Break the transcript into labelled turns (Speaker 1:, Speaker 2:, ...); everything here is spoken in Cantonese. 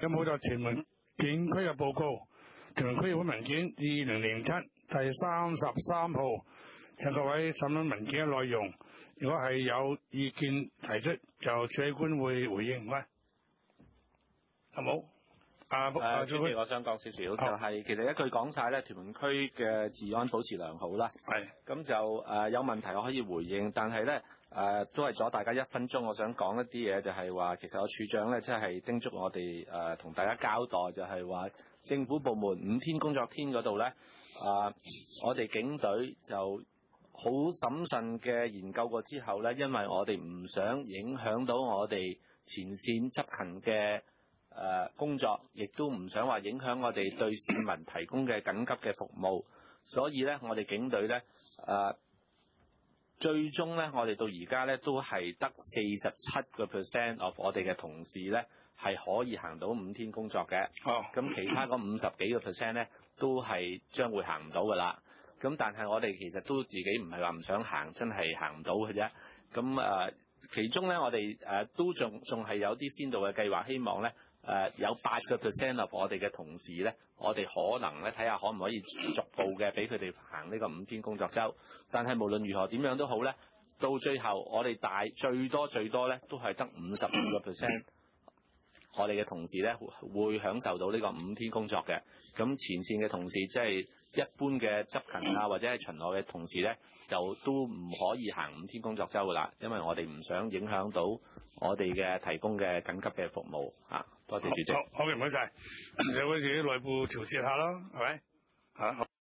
Speaker 1: 有冇就屯門檢區嘅報告，屯門區議會文件2007第33號，請各位審問文件嘅內容。如果係有意見提出，就處理官會回應。唔該，好冇？
Speaker 2: 主席，我想講少少，就係其實一句講晒咧，屯門區嘅治安保持良好啦。
Speaker 1: 係。咁
Speaker 2: 就有問題我可以回應，但係咧都係阻大家1分鐘。我想講一啲嘢，就係話其實我處長咧，即係叮囑我哋同大家交代，就係話政府部門5天工作天嗰度咧，我哋警隊就好審慎嘅研究過之後咧，因為我哋唔想影響到我哋前線執勤嘅工作，亦都唔想話影響我哋對市民提供嘅緊急嘅服務，所以咧我哋警隊咧最終咧我哋到而家咧都係得47% of 我哋嘅同事咧係可以行到5天工作嘅。咁其他嗰50幾個%咧都係將會行唔到噶啦。咁但係我哋其實都自己唔係話唔想行，真係行唔到嘅啫。咁其中咧我哋都仲係有啲先導嘅計劃，希望咧有8% of 我哋嘅同事咧，我哋可能咧睇下可唔可以逐步嘅俾佢哋行呢個5天工作週。但係無論如何點樣都好咧，到最後我哋最多咧都係得55%。我哋嘅同事咧會享受到呢個5天工作嘅。咁前線嘅同事即係一般嘅執勤或者係巡邏嘅同事咧，就都唔可以行5天工作週噶啦，因為我哋唔想影響到我哋嘅提供嘅緊急嘅服務。多謝主席。
Speaker 1: 好嘅，唔該晒。你會自己內部調節下咯，係咪？